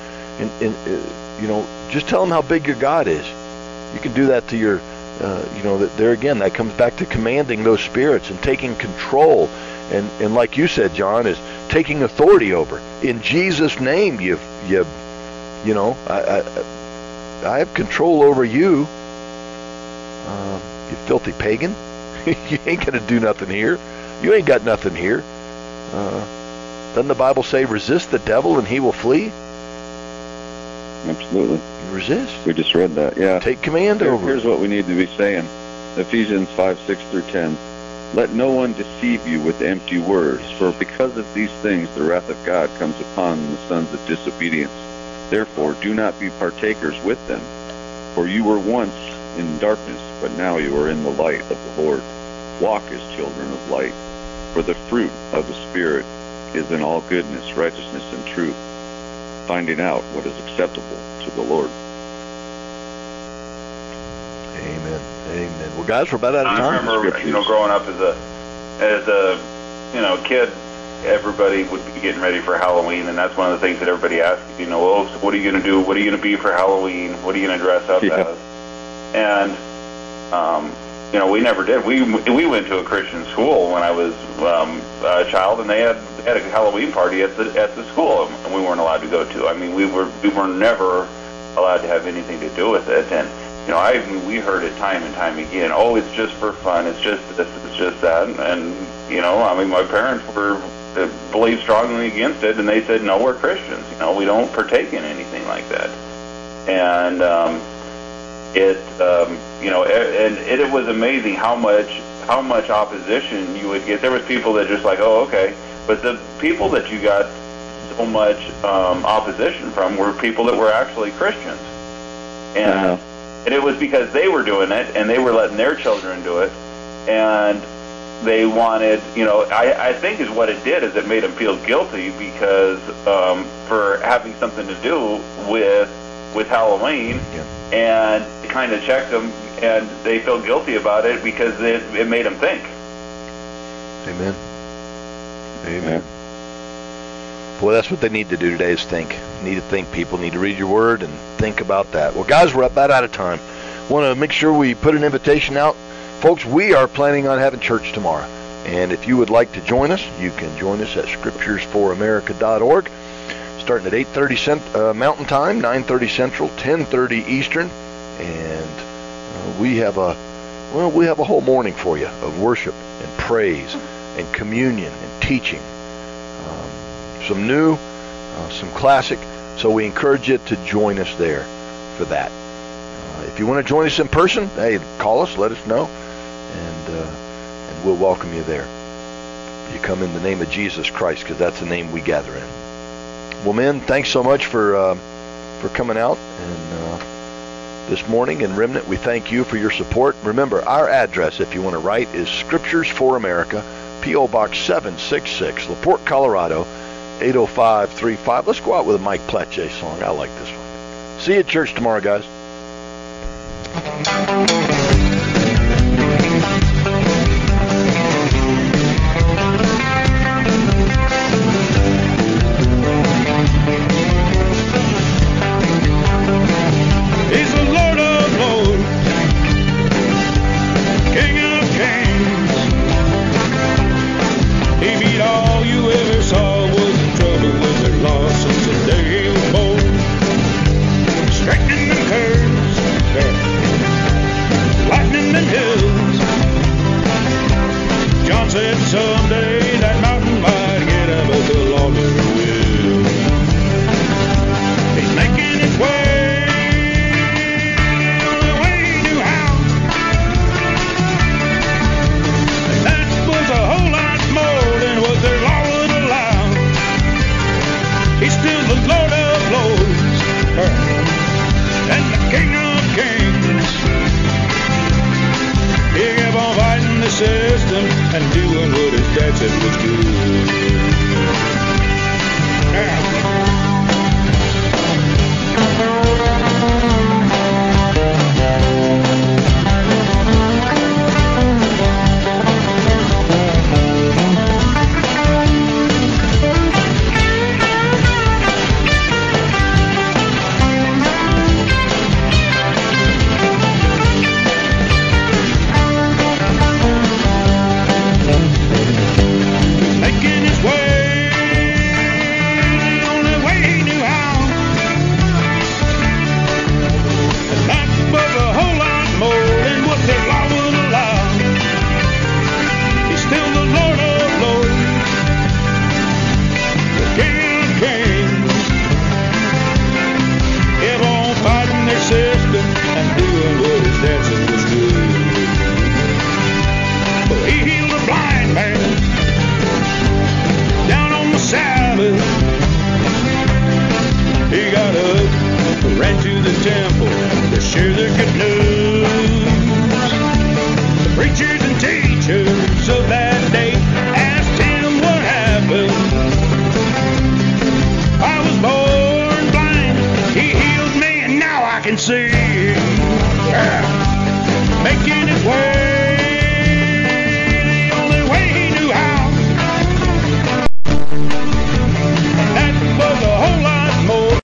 just tell them how big your God is. You can do that to your, there again, that comes back to commanding those spirits and taking control. And like you said, John, is taking authority over. In Jesus' name, I have control over you. You filthy pagan. You ain't going to do nothing here. You ain't got nothing here. Doesn't the Bible say, resist the devil and he will flee? Absolutely. You resist. We just read that, yeah. Take command over. Here's what we need to be saying. Ephesians 5:6-10. Let no one deceive you with empty words, for because of these things the wrath of God comes upon the sons of disobedience. Therefore, do not be partakers with them. For you were once in darkness, but now you are in the light of the Lord. Walk as children of light. For the fruit of the Spirit is in all goodness, righteousness, and truth, finding out what is acceptable to the Lord. Amen. Amen. Well, guys, we're about out of time. I remember, growing up as a kid, everybody would be getting ready for Halloween, and that's one of the things that everybody asks, so what are you going to do? What are you going to be for Halloween? What are you going to dress up as? And we never did. We went to a Christian school when I was a child, and they had a Halloween party at the school, and we weren't allowed to go to. I mean, we were never allowed to have anything to do with it. And we heard it time and time again. Oh, it's just for fun. It's just this. It's just that. And my parents believed strongly against it, and they said, no, we're Christians. We don't partake in anything like that. And it was amazing how much opposition you would get. There was people that just like, oh, okay, but the people that you got so much opposition from were people that were actually Christians, and it was because they were doing it and they were letting their children do it, and they wanted, I think is what it did is it made them feel guilty because for having something to do with Halloween. And it kind of checked them, and they feel guilty about it because it made them think. Amen. Boy, that's what they need to do today is think. Need to think, people. Need to read your word and think about that. Well, guys, we're about out of time. Want to make sure we put an invitation out. Folks, we are planning on having church tomorrow. And if you would like to join us, you can join us at scripturesforamerica.org. Starting at 8:30 Mountain Time, 9:30 Central, 10:30 Eastern, and we have a whole morning for you of worship and praise and communion and teaching. Some new, some classic. So we encourage you to join us there for that. If you want to join us in person, hey, call us, let us know, and we'll welcome you there. You come in the name of Jesus Christ, because that's the name we gather in. Well, men, thanks so much for coming out and this morning. And Remnant, we thank you for your support. Remember, our address, if you want to write, is Scriptures for America, P.O. Box 766, LaPorte, Colorado, 80535. Let's go out with a Mike Platche song. I like this one. See you at church tomorrow, guys. He's the Lord of Lords, King of Kings. He beat all you ever saw was in trouble with their loss since the day he was born. Straightening them curves, lightening them hills. John said someday that mountain might get up, but the Lord never will. He's making his way. He's still the Lord of Lords and the King of Kings. He kept on fighting the system and doing what his dad said was see.